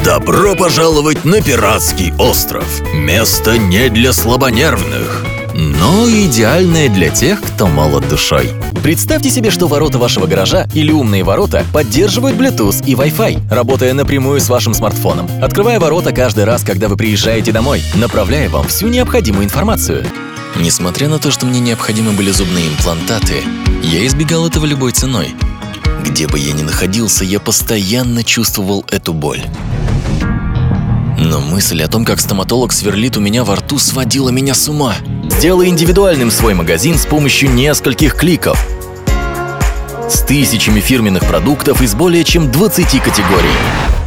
Добро пожаловать на пиратский остров. Место не для слабонервных, но идеальное для тех, кто молод душой. Представьте себе, что ворота вашего гаража или умные ворота поддерживают Bluetooth и Wi-Fi, работая напрямую с вашим смартфоном, открывая ворота каждый раз, когда вы приезжаете домой, направляя вам всю необходимую информацию. Несмотря на то, что мне необходимы были зубные имплантаты, я избегал этого любой ценой. Где бы я ни находился, я постоянно чувствовал эту боль. Но мысль о том, как стоматолог сверлит у меня во рту, сводила меня с ума. Сделай индивидуальным свой магазин с помощью нескольких кликов. С тысячами фирменных продуктов из более чем 20 категорий.